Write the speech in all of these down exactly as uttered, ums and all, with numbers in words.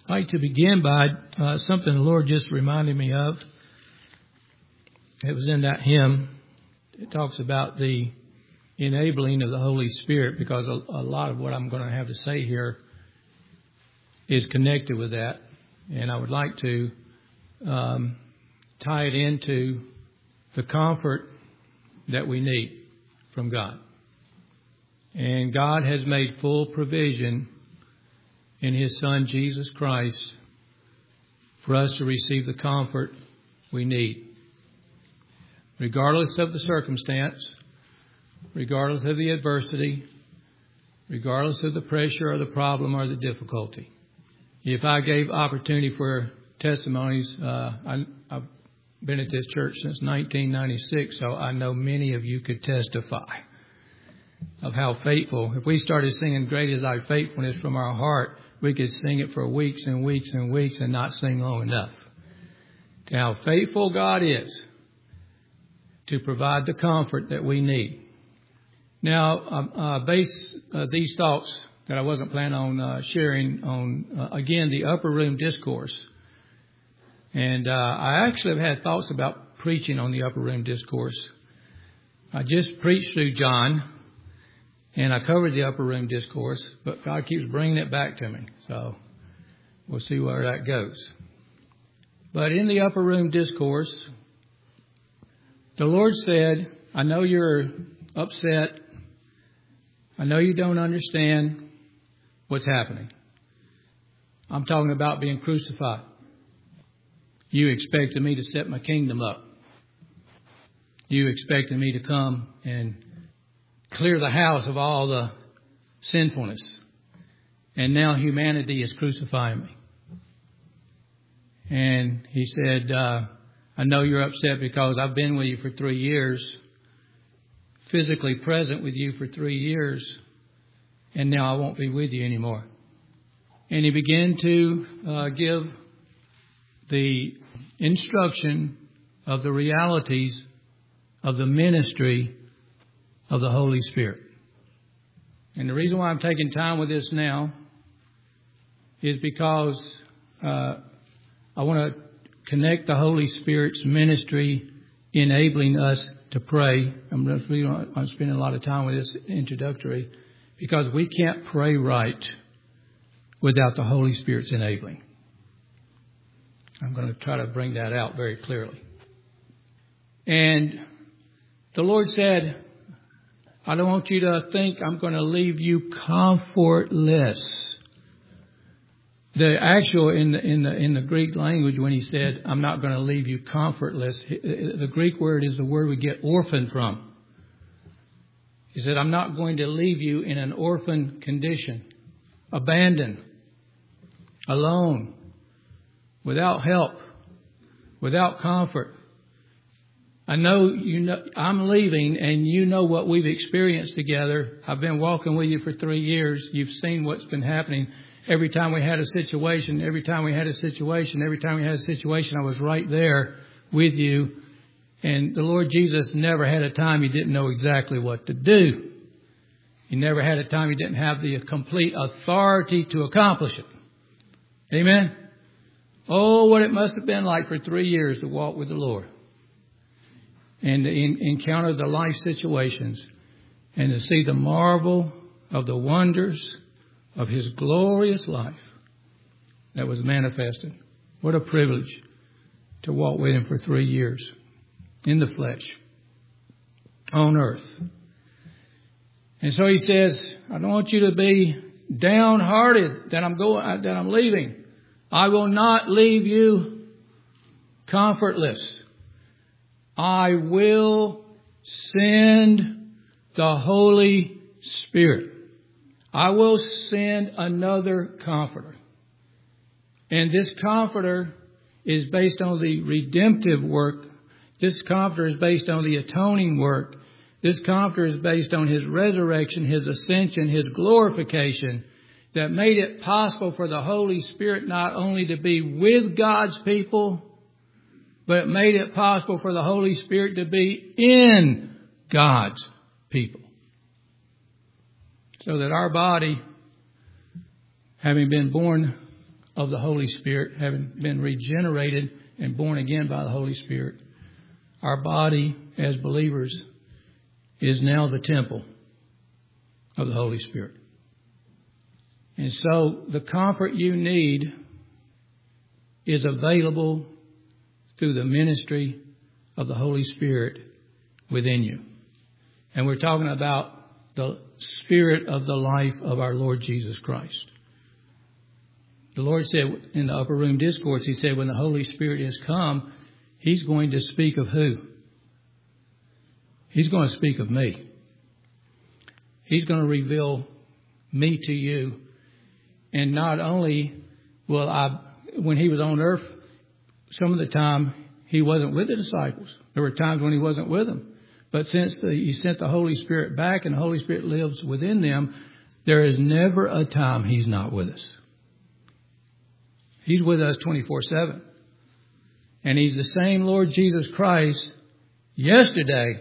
I'd like to begin by uh, something the Lord just reminded me of. It was in that hymn. It talks about the enabling of the Holy Spirit, because a, a lot of what I'm going to have to say here is connected with that. And I would like to um, tie it into the comfort that we need from God. And God has made full provision in His Son, Jesus Christ, for us to receive the comfort we need. Regardless of the circumstance, regardless of the adversity, regardless of the pressure or the problem or the difficulty. If I gave opportunity for testimonies, uh, I, I've been at this church since nineteen ninety-six, so I know many of you could testify of how faithful. If we started singing "Great Is Thy Faithfulness" from our heart, we could sing it for weeks and weeks and weeks and not sing long enough. To how faithful God is to provide the comfort that we need. Now, uh, uh, base uh, these thoughts that I wasn't planning on uh, sharing on, uh, again, the upper room discourse. And uh, I actually have had thoughts about preaching on the upper room discourse. I just preached through John, and I covered the upper room discourse, but God keeps bringing it back to me. So we'll see where that goes. But in the upper room discourse, the Lord said, I know you're upset. I know you don't understand what's happening. I'm talking about being crucified. You expected me to set my kingdom up. You expected me to come and clear the house of all the sinfulness. And now humanity is crucifying me. And He said, uh, I know you're upset because I've been with you for three years, physically present with you for three years, and now I won't be with you anymore. And He began to uh, give the instruction of the realities of the ministry of the Holy Spirit. And the reason why I'm taking time with this now is because uh, I want to connect the Holy Spirit's ministry enabling us to pray. I'm, really, I'm spending a lot of time with this introductory because we can't pray right without the Holy Spirit's enabling. I'm going to try to bring that out very clearly. And the Lord said, I don't want you to think I'm going to leave you comfortless. The actual in the in the in the Greek language, when He said, "I'm not going to leave you comfortless," the Greek word is the word we get orphan from. He said, "I'm not going to leave you in an orphan condition, abandoned, alone, without help, without comfort. I know you know I'm leaving, and you know what we've experienced together. I've been walking with you for three years. You've seen what's been happening." Every time we had a situation, every time we had a situation, every time we had a situation, I was right there with you. And the Lord Jesus never had a time He didn't know exactly what to do. He never had a time He didn't have the complete authority to accomplish it. Amen? Oh, what it must have been like for three years to walk with the Lord and to in, encounter the life situations and to see the marvel of the wonders of His glorious life that was manifested. What a privilege to walk with Him for three years in the flesh on earth. And so He says, I don't want you to be downhearted that I'm going, that I'm leaving. I will not leave you comfortless. I will send the Holy Spirit. I will send another comforter. And this comforter is based on the redemptive work. This comforter is based on the atoning work. This comforter is based on His resurrection, His ascension, His glorification, that made it possible for the Holy Spirit not only to be with God's people, but it made it possible for the Holy Spirit to be in God's people. So that our body, having been born of the Holy Spirit, having been regenerated and born again by the Holy Spirit, our body as believers is now the temple of the Holy Spirit. And so the comfort you need is available through the ministry of the Holy Spirit within you. And we're talking about the Spirit of the life of our Lord Jesus Christ. The Lord said in the upper room discourse, He said, when the Holy Spirit has come, He's going to speak of who? He's going to speak of me. He's going to reveal me to you. And not only will I, when He was on earth, some of the time He wasn't with the disciples. There were times when He wasn't with them. But since the, He sent the Holy Spirit back and the Holy Spirit lives within them, there is never a time He's not with us. He's with us twenty-four seven. And He's the same Lord Jesus Christ yesterday,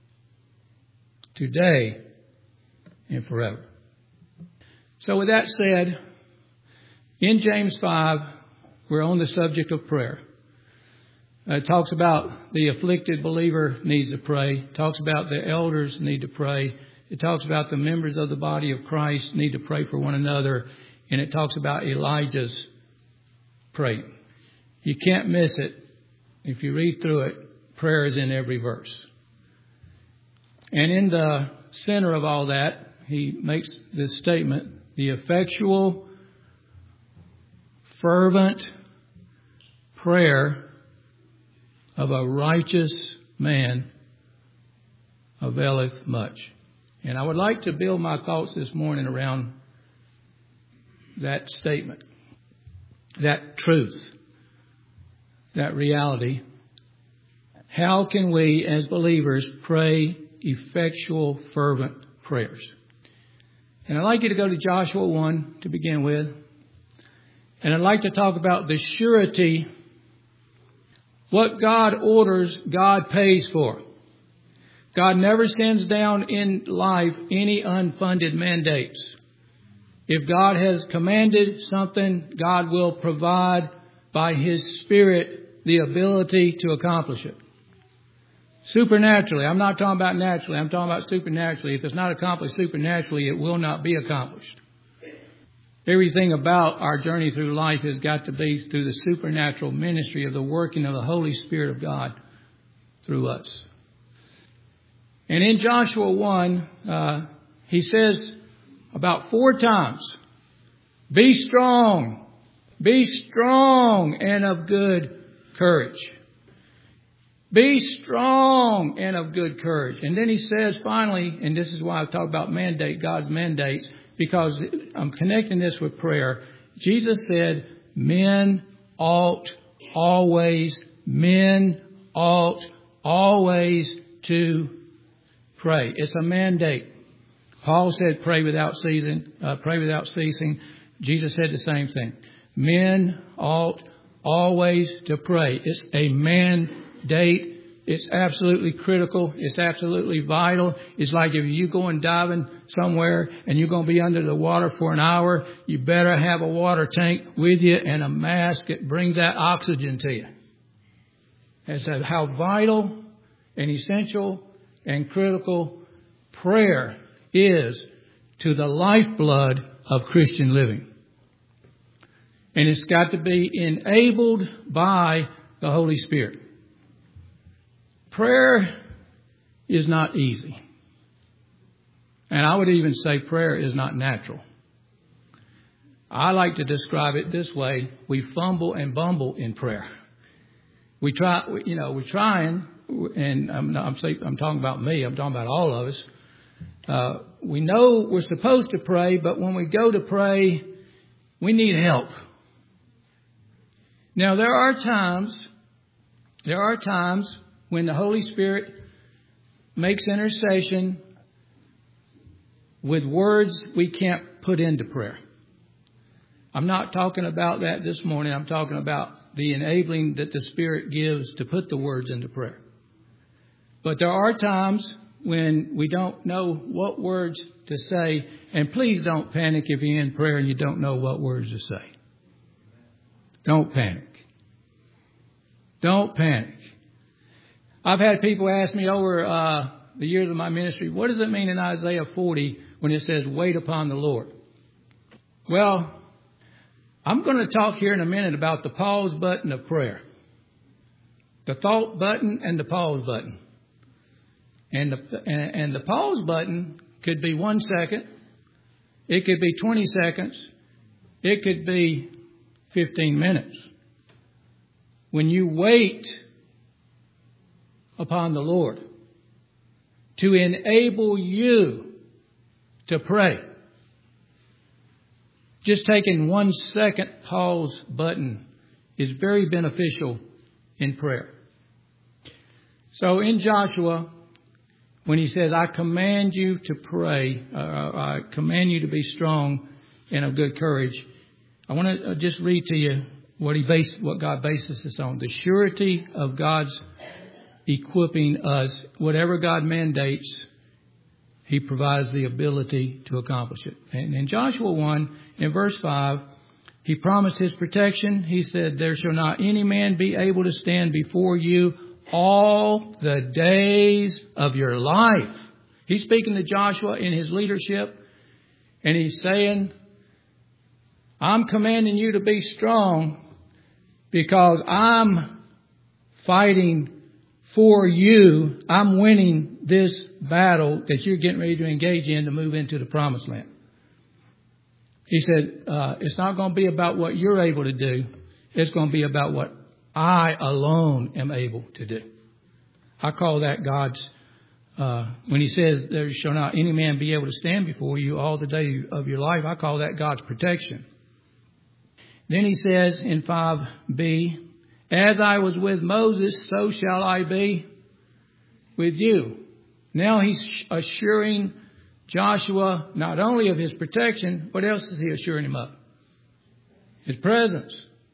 today, and forever. So with that said, in James five, we're on the subject of prayer. Uh, it talks about the afflicted believer needs to pray. It talks about the elders need to pray. It talks about the members of the body of Christ need to pray for one another. And it talks about Elijah's praying. You can't miss it. If you read through it, prayer is in every verse. And in the center of all that, he makes this statement: the effectual, fervent prayer of a righteous man availeth much. And I would like to build my thoughts this morning around that statement, that truth, that reality. How can we as believers pray effectual, fervent prayers? And I'd like you to go to Joshua one to begin with. And I'd like to talk about the surety. What God orders, God pays for. God never sends down in life any unfunded mandates. If God has commanded something, God will provide by His Spirit the ability to accomplish it. Supernaturally. I'm not talking about naturally. I'm talking about supernaturally. If it's not accomplished supernaturally, it will not be accomplished. Everything about our journey through life has got to be through the supernatural ministry of the working of the Holy Spirit of God through us. And in Joshua one, uh, he says about four times, be strong, be strong and of good courage. Be strong and of good courage. And then he says finally, and this is why I talk about mandate, God's mandates, because I'm connecting this with prayer. Jesus said, men ought always, men ought always to pray. It's a mandate. Paul said, pray without ceasing, uh, pray without ceasing. Jesus said the same thing. Men ought always to pray. It's a mandate. It's absolutely critical. It's absolutely vital. It's like if you're going diving somewhere and you're going to be under the water for an hour, you better have a water tank with you and a mask that brings that oxygen to you. It's how vital and essential and critical prayer is to the lifeblood of Christian living. And it's got to be enabled by the Holy Spirit. Prayer is not easy. And I would even say prayer is not natural. I like to describe it this way. We fumble and bumble in prayer. We try, you know, we're trying, and I'm, I'm, saying, I'm talking about me. I'm talking about all of us. Uh, we know we're supposed to pray, but when we go to pray, we need help. Now, there are times, there are times when the Holy Spirit makes intercession with words we can't put into prayer. I'm not talking about that this morning. I'm talking about the enabling that the Spirit gives to put the words into prayer. But there are times when we don't know what words to say. And please don't panic if you're in prayer and you don't know what words to say. Don't panic. Don't panic. I've had people ask me over uh, the years of my ministry, what does it mean in Isaiah forty when it says, wait upon the Lord? Well, I'm going to talk here in a minute about the pause button of prayer. The thought button and the pause button. And the, and, and the pause button could be one second. It could be twenty seconds. It could be fifteen minutes. When you wait upon the Lord to enable you to pray, just taking one second pause button is very beneficial in prayer. So in Joshua, when he says, I command you to pray, uh, I command you to be strong and of good courage, I want to just read to you what he based, what God bases this on. The surety of God's equipping us. Whatever God mandates, He provides the ability to accomplish it. And in Joshua one, in verse five, He promised His protection. He said, there shall not any man be able to stand before you all the days of your life. He's speaking to Joshua in his leadership, and he's saying, I'm commanding you to be strong because I'm fighting for you. I'm winning this battle that you're getting ready to engage in to move into the promised land. He said, uh, it's not going to be about what you're able to do. It's going to be about what I alone am able to do. I call that God's, uh, when He says, there shall not any man be able to stand before you all the day of your life, I call that God's protection. Then He says in five b, as I was with Moses, so shall I be with you. Now He's assuring Joshua not only of His protection, what else is He assuring him of? His presence.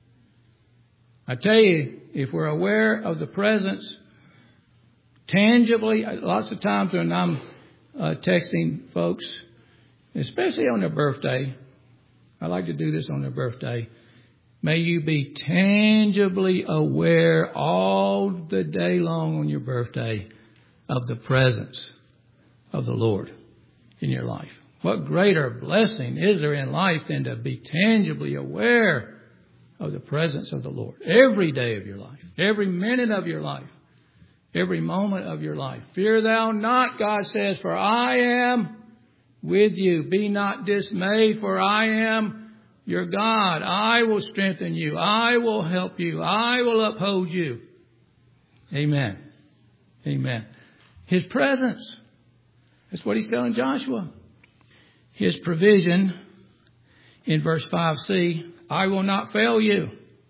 I tell you, if we're aware of the presence tangibly, lots of times when I'm uh, texting folks, especially on their birthday, I like to do this on their birthday. May you be tangibly aware all the day long on your birthday of the presence of the Lord in your life. What greater blessing is there in life than to be tangibly aware of the presence of the Lord every day of your life, every minute of your life, every moment of your life. Fear thou not, God says, for I am with you. Be not dismayed, for I am your God. I will strengthen you. I will help you. I will uphold you. Amen. Amen. His presence. That's what He's telling Joshua. His provision in verse five c, I will not fail you.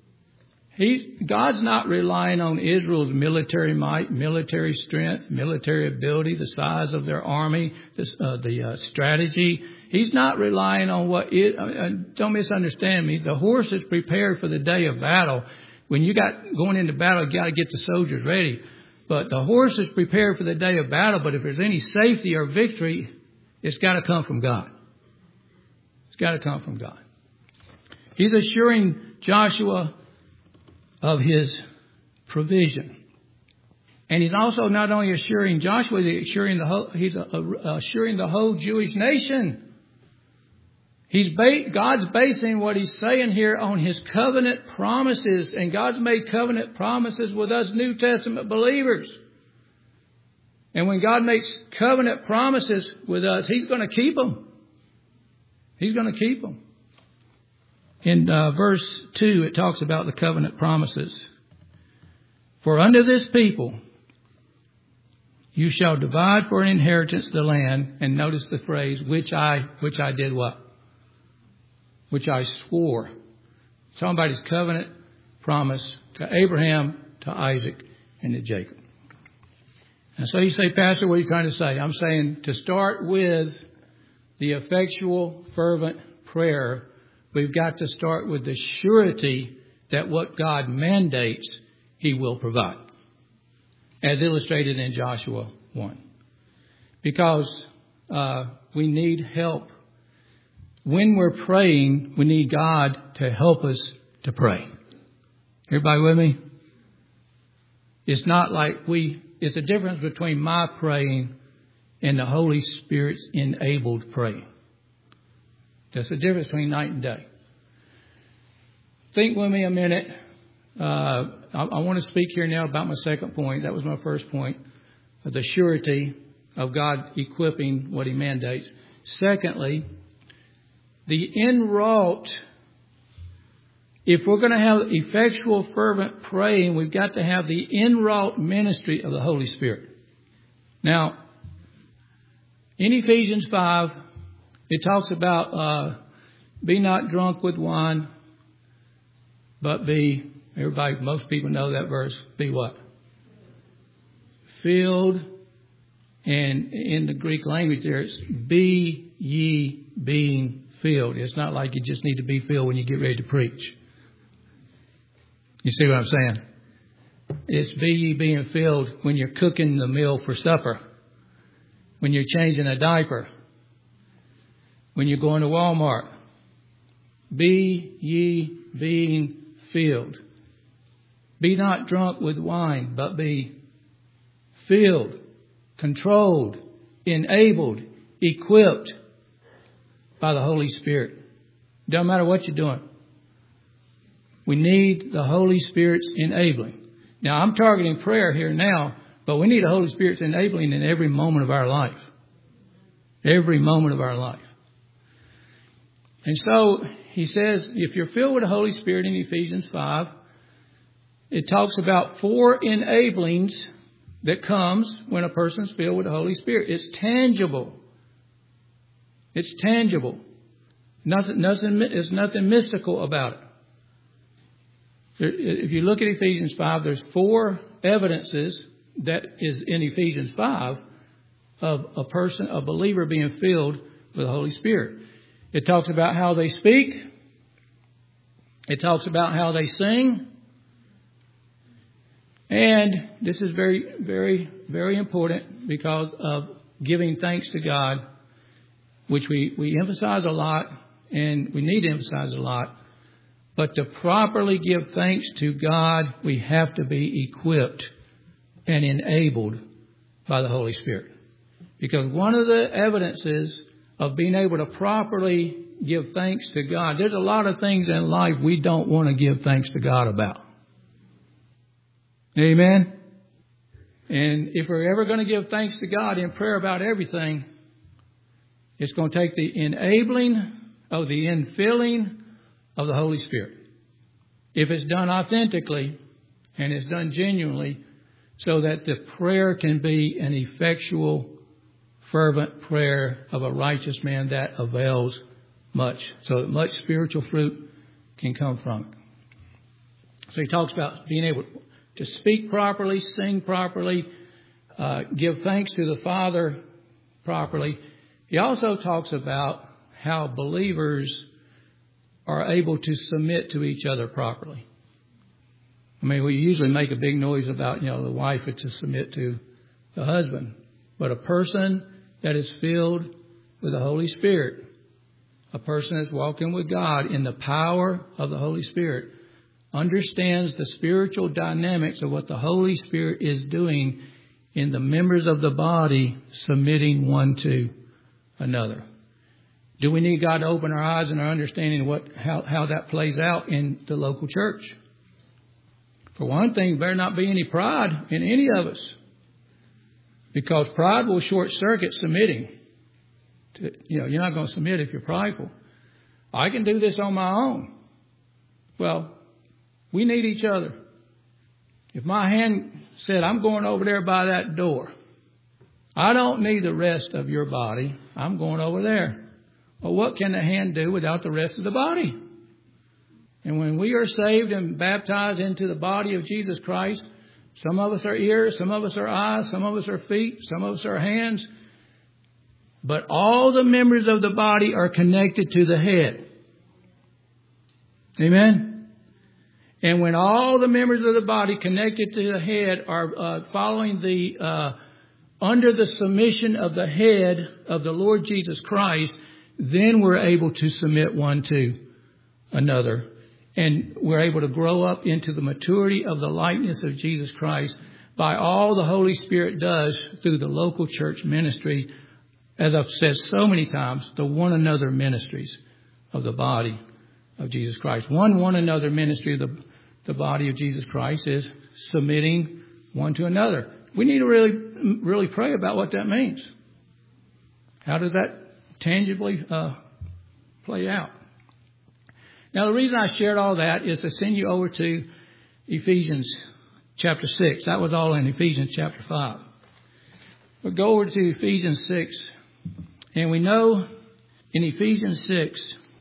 He, God's not relying on Israel's military might, military strength, military ability, the size of their army, this, uh, the uh, strategy. He's not relying on what it, uh, don't misunderstand me. The horse is prepared for the day of battle. When you got going into battle, you got to get the soldiers ready. But the horse is prepared for the day of battle. But if there's any safety or victory, it's got to come from God. It's got to come from God. He's assuring Joshua of His provision. And He's also not only assuring Joshua, he's assuring the whole, he's assuring the whole Jewish nation. He's ba- God's basing what He's saying here on His covenant promises. And God's made covenant promises with us New Testament believers. And when God makes covenant promises with us, He's going to keep them. He's going to keep them. In uh, verse two, it talks about the covenant promises. For unto this people you shall divide for an inheritance the land. And notice the phrase, which I, which I did what? Which I swore. It's talking about His covenant promise to Abraham, to Isaac, and to Jacob. And so you say, Pastor, what are you trying to say? I'm saying to start with the effectual, fervent prayer, we've got to start with the surety that what God mandates, He will provide. As illustrated in Joshua one. Because uh, we need help. When we're praying, we need God to help us to pray. Everybody with me? It's not like we, it's a difference between my praying and the Holy Spirit's enabled praying. There's a difference between night and day. Think with me a minute. Uh, I, I want to speak here now about my second point. That was my first point. The surety of God equipping what He mandates. Secondly, the inwrought. If we're going to have effectual, fervent praying, we've got to have the inwrought ministry of the Holy Spirit. Now, in Ephesians five, it talks about uh, be not drunk with wine, but be, everybody, most people know that verse, be what? Filled. And in the Greek language there, it's be ye being filled. It's not like you just need to be filled when you get ready to preach. You see what I'm saying? It's be ye being filled when you're cooking the meal for supper, when you're changing a diaper, when you're going to Walmart. Be ye being filled. Be not drunk with wine, but be filled, controlled, enabled, equipped by the Holy Spirit. Doesn't matter what you're doing. We need the Holy Spirit's enabling. Now, I'm targeting prayer here now, but we need the Holy Spirit's enabling in every moment of our life. Every moment of our life. And so, he says, if you're filled with the Holy Spirit in Ephesians five, it talks about four enablings that comes when a person's filled with the Holy Spirit. It's tangible. It's tangible. Nothing, nothing, there's nothing mystical about it. If you look at Ephesians five, there's four evidences that is in Ephesians five of a person, a believer being filled with the Holy Spirit. It talks about how they speak. It talks about how they sing. And this is very, very, very important because of giving thanks to God, which we, we emphasize a lot and we need to emphasize a lot. But to properly give thanks to God, we have to be equipped and enabled by the Holy Spirit. Because one of the evidences of being able to properly give thanks to God, there's a lot of things in life we don't want to give thanks to God about. Amen? And if we're ever going to give thanks to God in prayer about everything, it's going to take the enabling of the infilling of the Holy Spirit. If it's done authentically and it's done genuinely so that the prayer can be an effectual, fervent prayer of a righteous man that avails much. So that much spiritual fruit can come from it. So he talks about being able to speak properly, sing properly, uh, give thanks to the Father properly. He also talks about how believers are able to submit to each other properly. I mean, we usually make a big noise about, you know, the wife is to submit to the husband. But a person that is filled with the Holy Spirit, a person that's walking with God in the power of the Holy Spirit, understands the spiritual dynamics of what the Holy Spirit is doing in the members of the body, submitting one to another. Do we need God to open our eyes and our understanding of what how, how that plays out in the local church? For one thing, there better not be any pride in any of us. Because pride will short circuit submitting. To, you know, you're not going to submit if you're prideful. I can do this on my own. Well, we need each other. If my hand said, I'm going over there by that door, I don't need the rest of your body. I'm going over there. Well, what can the hand do without the rest of the body? And when we are saved and baptized into the body of Jesus Christ, some of us are ears, some of us are eyes, some of us are feet, some of us are hands. But all the members of the body are connected to the head. Amen? And when all the members of the body connected to the head are uh, following the, uh, under the submission of the head of the Lord Jesus Christ, then we're able to submit one to another And we're able to grow up into the maturity of the likeness of Jesus Christ by all the Holy Spirit does through the local church ministry, as I've said so many times, the one another ministries of the body of Jesus Christ. One one another ministry of the, the body of Jesus Christ is submitting one to another. We need to really, really pray about what that means. How does that tangibly uh, play out? Now, the reason I shared all that is to send you over to Ephesians chapter six. That was all in Ephesians chapter five. But go over to Ephesians six. And we know in Ephesians six,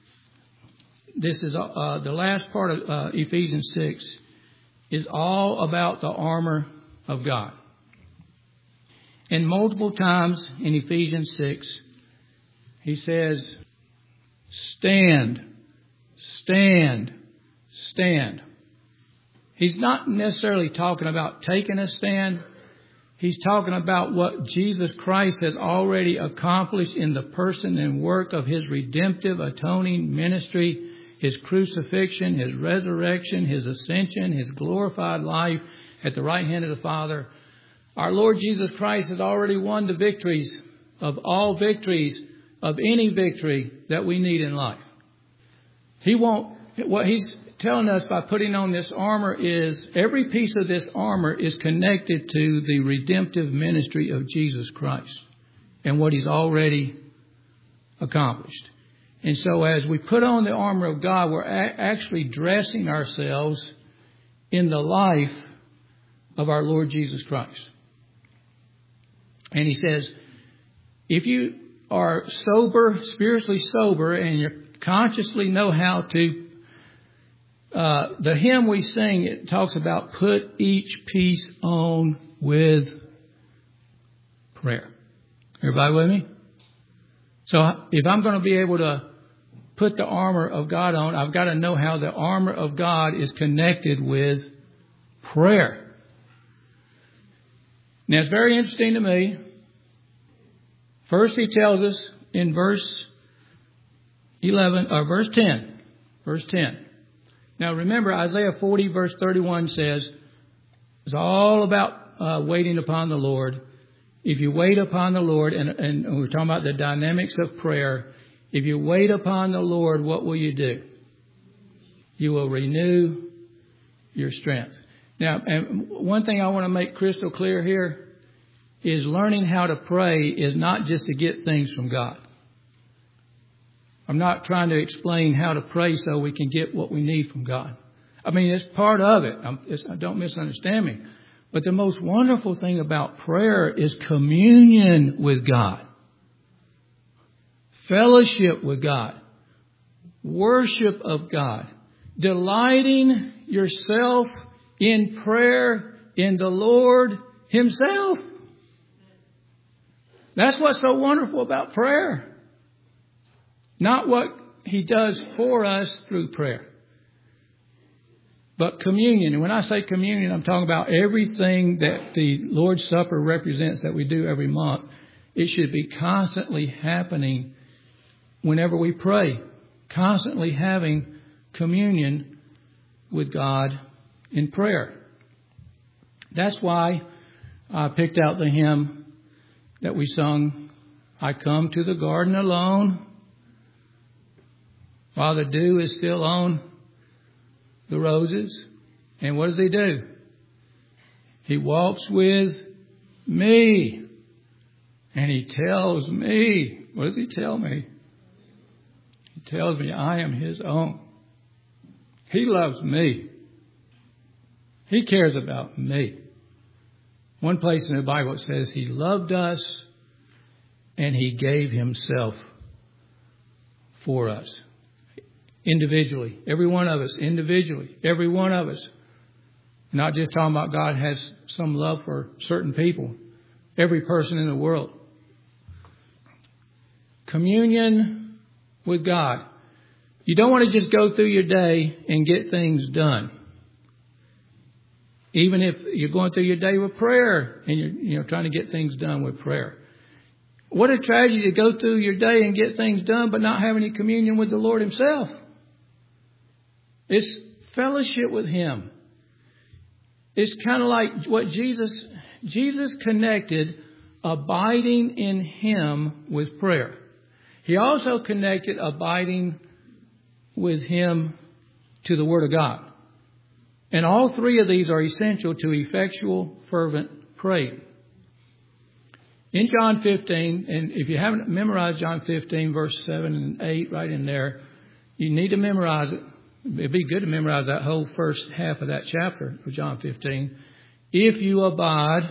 this is uh, the last part of uh, Ephesians six is all about the armor of God. And multiple times in Ephesians six, he says, stand, stand, stand. He's not necessarily talking about taking a stand. He's talking about what Jesus Christ has already accomplished in the person and work of his redemptive atoning ministry, his crucifixion, his resurrection, his ascension, his glorified life at the right hand of the Father. Our Lord Jesus Christ has already won the victories of all victories, of any victory that we need in life. He won't, what he's telling us by putting on this armor is every piece of this armor is connected to the redemptive ministry of Jesus Christ and what he's already accomplished. And so as we put on the armor of God, we're a- actually dressing ourselves in the life of our Lord Jesus Christ. And he says, if you are sober, spiritually sober, and you consciously know how to Uh, the hymn we sing, it talks about put each piece on with prayer. Everybody with me? So if I'm going to be able to put the armor of God on, I've got to know how the armor of God is connected with prayer. Now it's very interesting to me. First he tells us in verse eleven, or verse ten, verse ten. Now remember, Isaiah forty verse thirty-one says, it's all about uh, waiting upon the Lord. If you wait upon the Lord, and, and we're talking about the dynamics of prayer. If you wait upon the Lord, what will you do? You will renew your strength. Now, and one thing I want to make crystal clear here is learning how to pray is not just to get things from God. I'm not trying to explain how to pray so we can get what we need from God. I mean, it's part of it. I'm, it's, don't misunderstand me. But the most wonderful thing about prayer is communion with God. Fellowship with God. Worship of God. Delighting yourself in prayer in the Lord Himself. That's what's so wonderful about prayer. Not what He does for us through prayer. But communion. And when I say communion, I'm talking about everything that the Lord's Supper represents that we do every month. It should be constantly happening whenever we pray. Constantly having communion with God in prayer. That's why I picked out the hymn that we sung, I come to the garden alone, while the dew is still on the roses. And what does He do? He walks with me. And He tells me, what does He tell me? He tells me I am His own. He loves me. He cares about me. One place in the Bible it says He loved us and He gave Himself for us. Individually. Every one of us. Individually. Every one of us. Not just talking about God has some love for certain people. Every person in the world. Communion with God. You don't want to just go through your day and get things done. Even if you're going through your day with prayer and you're you know trying to get things done with prayer. What a tragedy to go through your day and get things done but not have any communion with the Lord Himself. It's fellowship with Him. It's kind of like what Jesus, Jesus connected abiding in Him with prayer. He also connected abiding with Him to the Word of God. And all three of these are essential to effectual, fervent praying. In John fifteen, and if you haven't memorized John fifteen, verse seven and eight, right in there, you need to memorize it. It'd be good to memorize that whole first half of that chapter of John fifteen. If you abide,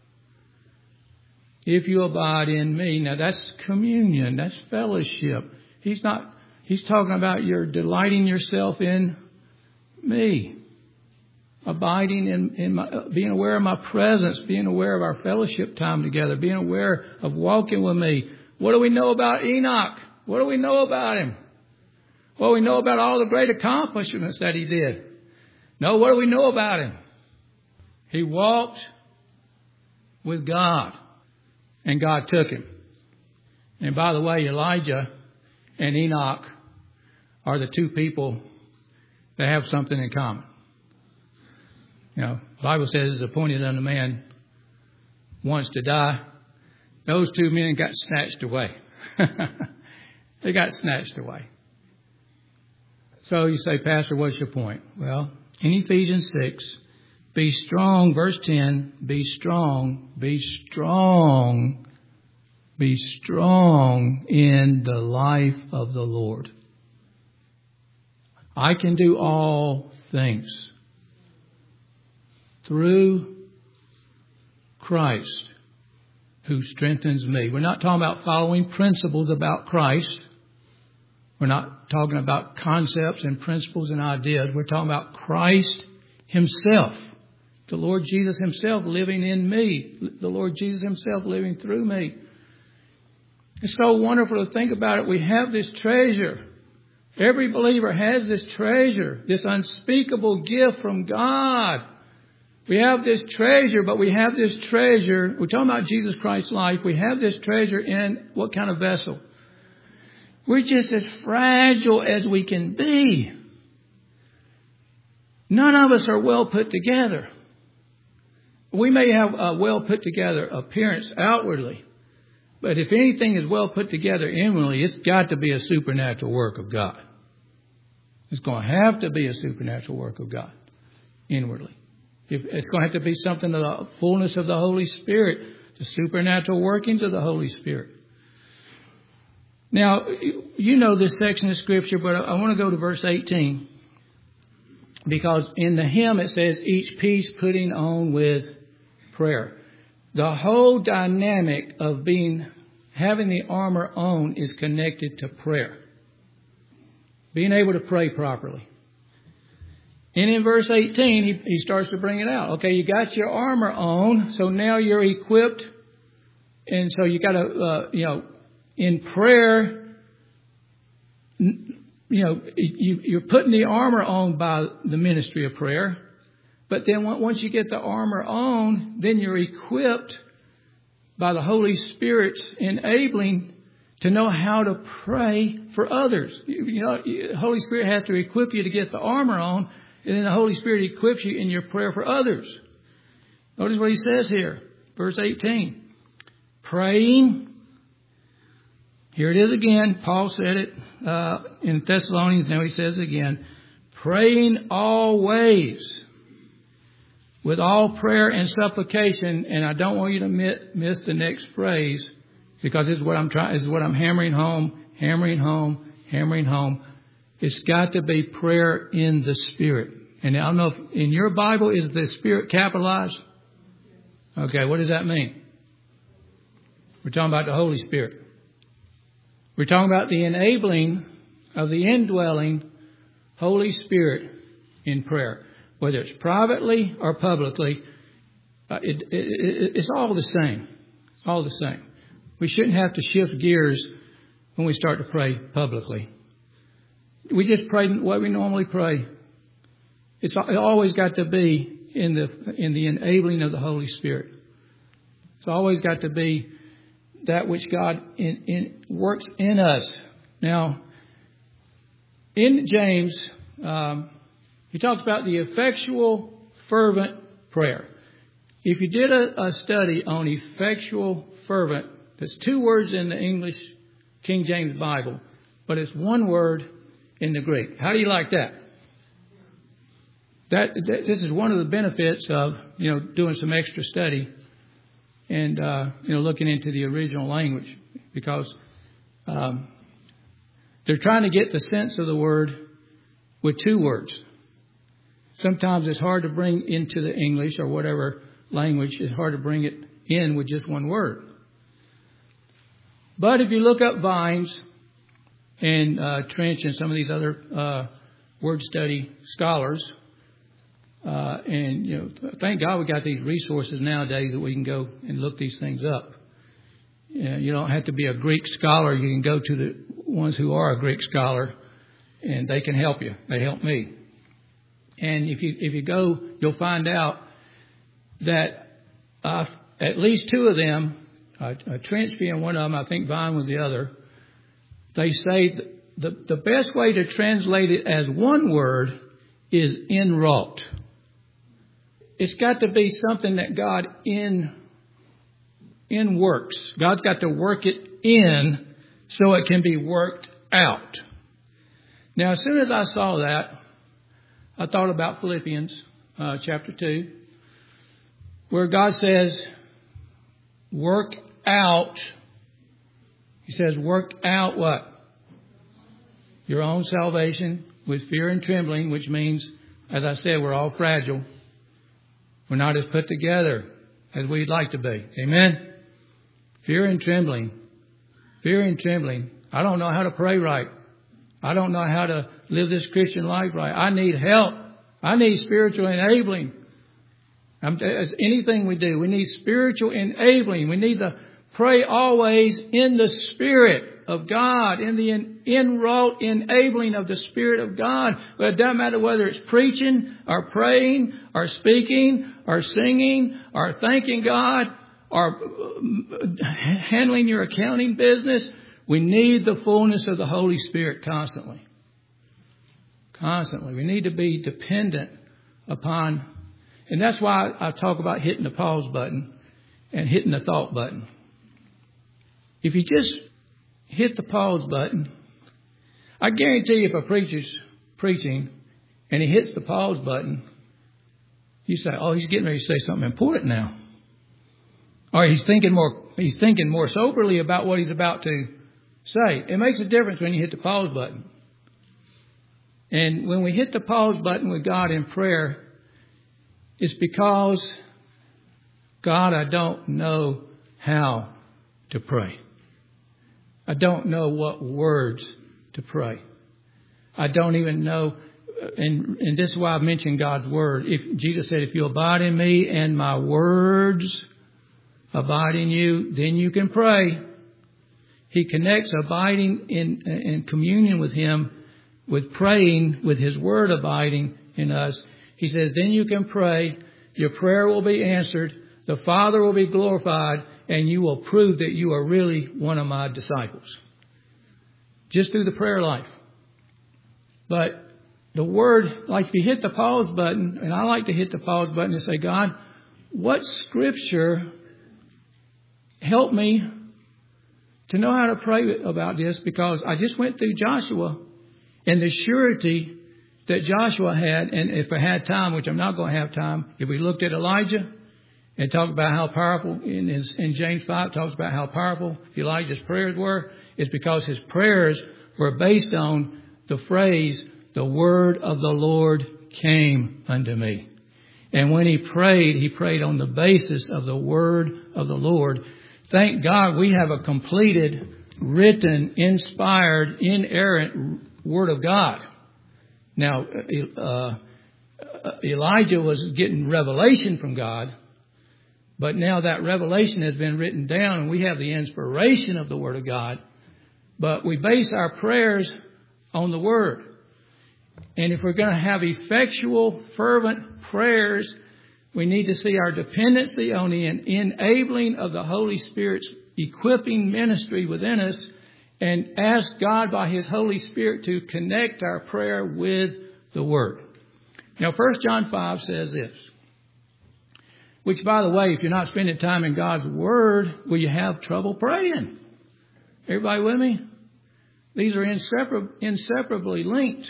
if you abide in me. Now that's communion. That's fellowship. He's not, he's talking about you're delighting yourself in me. Abiding in, in my, being aware of my presence, being aware of our fellowship time together, being aware of walking with me. What do we know about Enoch? What do we know about him? Well, we know about all the great accomplishments that he did. No, what do we know about him? He walked with God, and God took him. And by the way, Elijah and Enoch are the two people that have something in common. You know, the Bible says it's appointed unto man once to die. Those two men got snatched away. They got snatched away. So you say, Pastor, what's your point? Well, in Ephesians six, be strong, verse ten, be strong, be strong, be strong in the life of the Lord. I can do all things through Christ who strengthens me. We're not talking about following principles about Christ. We're not talking about concepts and principles and ideas. We're talking about Christ Himself. The Lord Jesus Himself living in me. The Lord Jesus Himself living through me. It's so wonderful to think about it. We have this treasure. Every believer has this treasure, this unspeakable gift from God. We have this treasure, but we have this treasure. We're talking about Jesus Christ's life. We have this treasure in what kind of vessel? We're just as fragile as we can be. None of us are well put together. We may have a well put together appearance outwardly, but if anything is well put together inwardly, it's got to be a supernatural work of God. It's going to have to be a supernatural work of God inwardly. If it's going to have to be something of the fullness of the Holy Spirit, the supernatural workings of the Holy Spirit. Now, you know this section of Scripture, but I want to go to verse eighteen. Because in the hymn it says, each piece putting on with prayer. The whole dynamic of being, having the armor on is connected to prayer. Being able to pray properly. And in verse eighteen, he, he starts to bring it out. Okay, you got your armor on, so now you're equipped. And so you got to, uh, you know, in prayer, you know, you, you're putting the armor on by the ministry of prayer. But then once you get the armor on, then you're equipped by the Holy Spirit's enabling to know how to pray for others. You, you know, the Holy Spirit has to equip you to get the armor on. And then the Holy Spirit equips you in your prayer for others. Notice what he says here. Verse eighteen. Praying. Here it is again. Paul said it uh, in Thessalonians. Now he says again. Praying always with all prayer and supplication. And I don't want you to miss the next phrase, because this is what I'm trying. This is what I'm hammering home, hammering home, hammering home. It's got to be prayer in the Spirit. And I don't know if in your Bible is the Spirit capitalized? Okay, what does that mean? We're talking about the Holy Spirit. We're talking about the enabling of the indwelling Holy Spirit in prayer. Whether it's privately or publicly, uh, it, it, it, it's all the same. It's all the same. We shouldn't have to shift gears when we start to pray publicly. We just pray what we normally pray. It's always got to be in the in the enabling of the Holy Spirit. It's always got to be that which God in, in, works in us. Now, in James, um, He talks about the effectual, fervent prayer. If you did a, a study on effectual, fervent, there's two words in the English King James Bible, but it's one word in the Greek. How do you like that? That, that this is one of the benefits of, you know, doing some extra study and, uh, you know, looking into the original language, because um, they're trying to get the sense of the word with two words. Sometimes it's hard to bring into the English or whatever language, it's hard to bring it in with just one word. But if you look up Vines and uh, Trench and some of these other uh, word study scholars, uh, and you know, thank God we got these resources nowadays that we can go and look these things up. You know, you don't have to be a Greek scholar. You can go to the ones who are a Greek scholar, and they can help you. They help me. And if you if you go, you'll find out that uh, at least two of them, uh, Trench being one of them, I think Vine was the other, they say the, the best way to translate it as one word is inwrought. It's got to be something that God in in works. God's got to work it in so it can be worked out. Now, as soon as I saw that, I thought about Philippians uh, chapter two, where God says, work out. He says, work out what? Your own salvation with fear and trembling, which means, as I said, we're all fragile. We're not as put together as we'd like to be. Amen? Fear and trembling. Fear and trembling. I don't know how to pray right. I don't know how to live this Christian life right. I need help. I need spiritual enabling. As anything we do, we need spiritual enabling. We need to pray always in the Spirit of God, in the inwrought enabling of the Spirit of God. But it doesn't matter whether it's preaching or praying or speaking or singing or thanking God or handling your accounting business. We need the fullness of the Holy Spirit constantly. Constantly. We need to be dependent upon, and that's why I talk about hitting the pause button and hitting the thought button. If you just hit the pause button, I guarantee you if a preacher's preaching and he hits the pause button, you say, oh, he's getting ready to say something important now. Or he's thinking more, he's thinking more soberly about what he's about to say. It makes a difference when you hit the pause button. And when we hit the pause button with God in prayer, it's because, God, I don't know how to pray. I don't know what words to pray. I don't even know, and, and this is why I mentioned God's word. If Jesus said, if you abide in me and my words abide in you, then you can pray. He connects abiding in, in communion with him with praying, with his word abiding in us. He says, then you can pray. Your prayer will be answered. The Father will be glorified, and you will prove that you are really one of my disciples. Just through the prayer life. But the word, like if you hit the pause button, and I like to hit the pause button and say, God, what scripture help me to know how to pray about this? Because I just went through Joshua and the surety that Joshua had, and if I had time, which I'm not going to have time, if we looked at Elijah and talked about how powerful, in, his, in James five talks about how powerful Elijah's prayers were, it's because his prayers were based on the phrase, the word of the Lord came unto me. And when he prayed, he prayed on the basis of the word of the Lord. Thank God we have a completed, written, inspired, inerrant word of God. Now, uh, Elijah was getting revelation from God, but now that revelation has been written down and we have the inspiration of the Word of God. But we base our prayers on the Word. And if we're going to have effectual, fervent prayers, we need to see our dependency on the enabling of the Holy Spirit's equipping ministry within us, and ask God by His Holy Spirit to connect our prayer with the Word. Now, First John five says this, which, by the way, if you're not spending time in God's Word, will you have trouble praying? Everybody with me? These are inseparab- inseparably linked.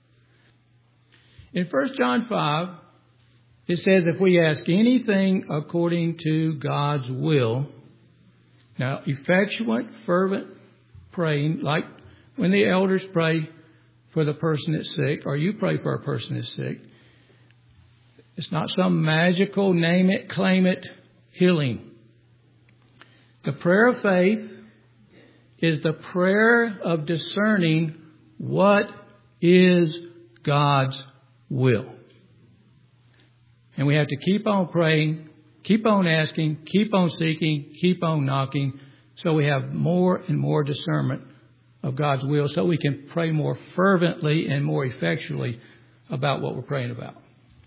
In First John five, it says, if we ask anything according to God's will, now, effectual, fervent praying, like when the elders pray for the person that's sick, or you pray for a person that's sick, it's not some magical name it, claim it healing. The prayer of faith is the prayer of discerning what is God's will. And we have to keep on praying, keep on asking, keep on seeking, keep on knocking, so we have more and more discernment of God's will, so we can pray more fervently and more effectually about what we're praying about.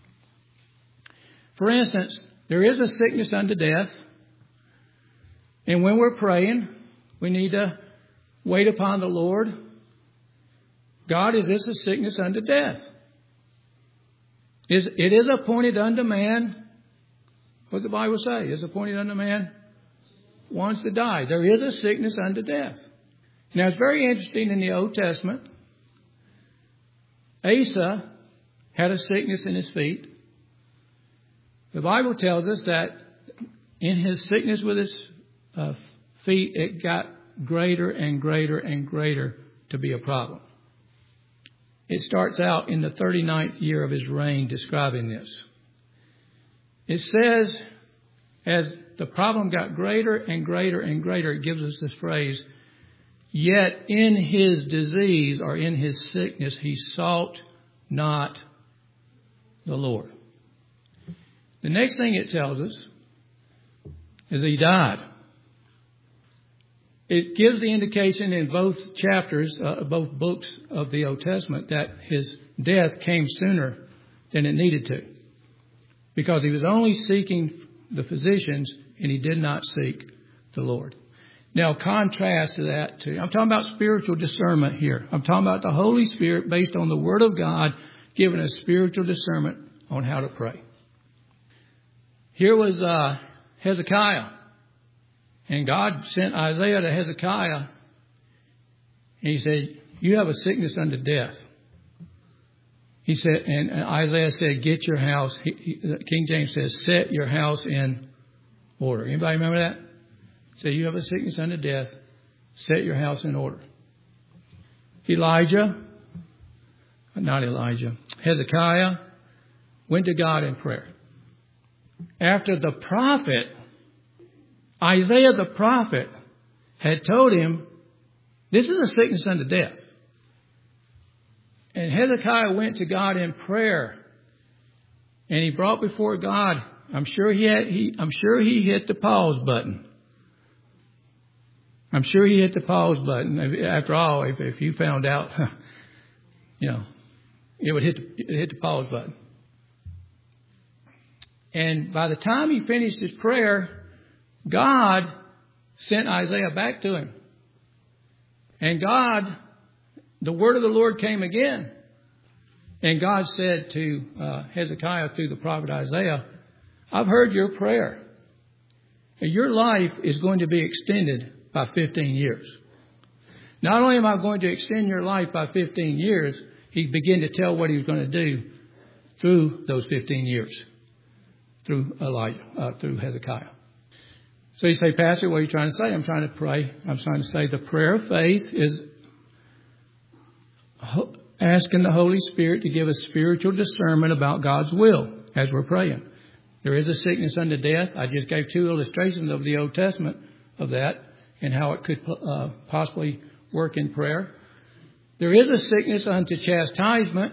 For instance, there is a sickness unto death, and when we're praying, we need to wait upon the Lord. God, is this a sickness unto death? Is it is appointed unto man, what the Bible say, is appointed unto man wants to die. There is a sickness unto death. Now, it's very interesting in the Old Testament. Asa had a sickness in his feet. The Bible tells us that in his sickness with his uh, feet, it got greater and greater and greater to be a problem. It starts out in the thirty-ninth year of his reign describing this. It says, as the problem got greater and greater and greater, it gives us this phrase, yet in his disease or in his sickness, he sought not the Lord. The next thing it tells us is he died. It gives the indication in both chapters, uh, both books of the Old Testament, that his death came sooner than it needed to, because he was only seeking the physicians and he did not seek the Lord. Now, contrast to that, too. I'm talking about spiritual discernment here. I'm talking about the Holy Spirit based on the Word of God, giving us spiritual discernment on how to pray. Here was uh, Hezekiah. And God sent Isaiah to Hezekiah. And he said, you have a sickness unto death. He said, and, and Isaiah said, get your house. He, he, King James says, set your house in order. Anybody remember that? Say, you have a sickness unto death. Set your house in order. Elijah, not Elijah, Hezekiah went to God in prayer. After the prophet, Isaiah the prophet, had told him, this is a sickness unto death. And Hezekiah went to God in prayer. And he brought before God, I'm sure he had, he, I'm sure he hit the pause button. I'm sure he hit the pause button. After all, if, if you found out, you know, it would hit the, it hit the pause button. And by the time he finished his prayer, God sent Isaiah back to him. And God, the word of the Lord came again. And God said to uh, Hezekiah through the prophet Isaiah, I've heard your prayer. And your life is going to be extended by fifteen years. Not only am I going to extend your life by fifteen years, he began to tell what he was going to do through those fifteen years. Through Elijah, uh, through Hezekiah. So you say, Pastor, what are you trying to say? I'm trying to pray. I'm trying to say the prayer of faith is asking the Holy Spirit to give us spiritual discernment about God's will as we're praying. There is a sickness unto death. I just gave two illustrations of the Old Testament of that and how it could uh, possibly work in prayer. There is a sickness unto chastisement.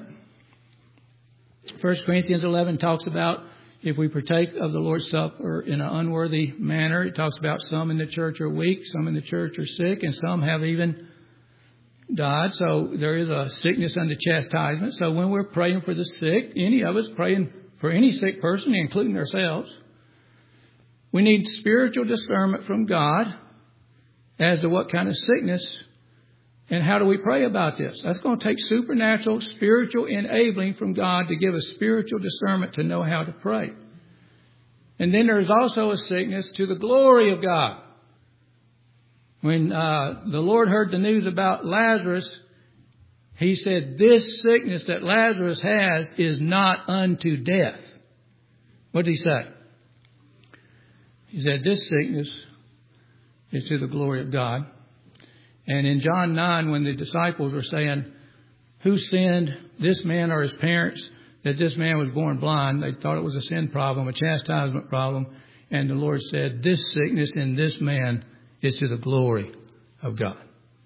First Corinthians eleven talks about if we partake of the Lord's Supper in an unworthy manner. It talks about some in the church are weak, some in the church are sick, and some have even died. So there is a sickness unto chastisement. So when we're praying for the sick, any of us praying for any sick person, including ourselves, we need spiritual discernment from God as to what kind of sickness And how do we pray about this? That's going to take supernatural, spiritual enabling from God to give us spiritual discernment to know how to pray. And then there's also a sickness to the glory of God. When uh, the Lord heard the news about Lazarus, He said, this sickness that Lazarus has is not unto death. What did He say? He said, this sickness is to the glory of God. And in John nine, when the disciples were saying, who sinned, this man or his parents, that this man was born blind, they thought it was a sin problem, a chastisement problem. And the Lord said, this sickness in this man is to the glory of God.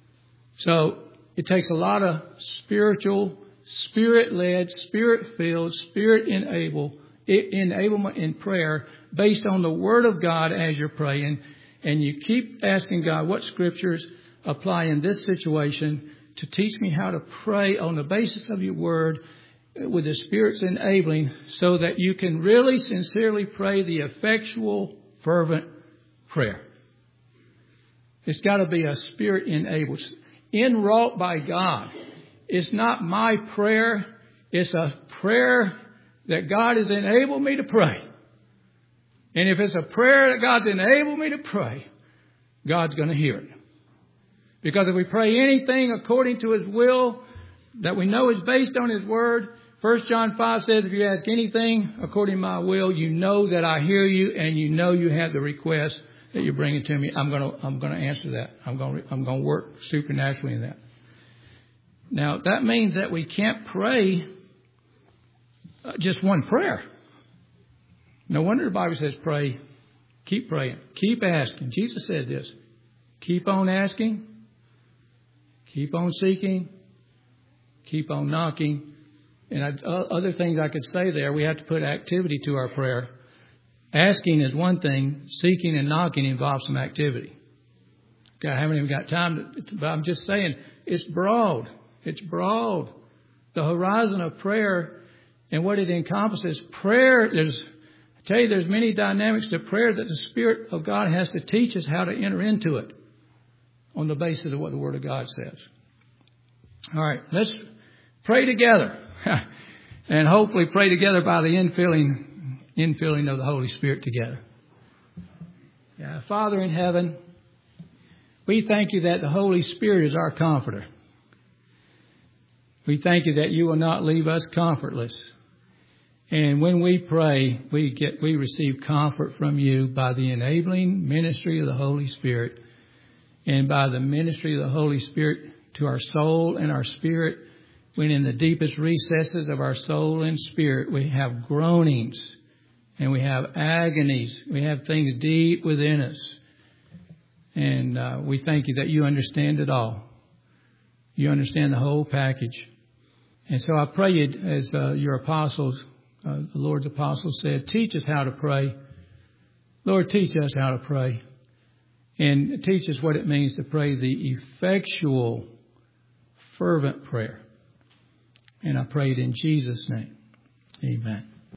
So it takes a lot of spiritual, spirit-led, spirit-filled, spirit-enabled, enablement in prayer based on the Word of God as you're praying. And you keep asking God, what scriptures apply in this situation to teach me how to pray on the basis of your Word with the Spirit's enabling so that you can really sincerely pray the effectual, fervent prayer. It's got to be a Spirit-enabled, inwrought by God. It's not my prayer. It's a prayer that God has enabled me to pray. And if it's a prayer that God's enabled me to pray, God's going to hear it. Because if we pray anything according to His will that we know is based on His Word, First John five says, if you ask anything according to my will, you know that I hear you and you know you have the request that you're bringing to me. I'm going to, I'm going to answer that. I'm going to, I'm going to work supernaturally in that. Now, that means that we can't pray just one prayer. No wonder the Bible says pray, keep praying, keep asking. Jesus said this, keep on asking, keep on seeking, keep on knocking. And I, uh, other things I could say there, we have to put activity to our prayer. Asking is one thing, seeking and knocking involves some activity. Okay, I haven't even got time to, but I'm just saying it's broad. It's broad. The horizon of prayer and what it encompasses. Prayer, there's, I tell you, there's many dynamics to prayer that the Spirit of God has to teach us how to enter into it on the basis of what the Word of God says. All right, let's pray together. And hopefully pray together by the infilling, infilling of the Holy Spirit together. Yeah, Father in heaven, we thank you that the Holy Spirit is our comforter. We thank you that you will not leave us comfortless. And when we pray, we get, we receive comfort from you by the enabling ministry of the Holy Spirit and by the ministry of the Holy Spirit to our soul and our spirit. When in the deepest recesses of our soul and spirit, we have groanings and we have agonies. We have things deep within us. And uh, we thank you that you understand it all. You understand the whole package. And so I pray you, as uh, your apostles, uh, the Lord's apostles said, teach us how to pray. Lord, teach us how to pray. And teach us what it means to pray the effectual, fervent prayer. And I pray it in Jesus' name. Amen.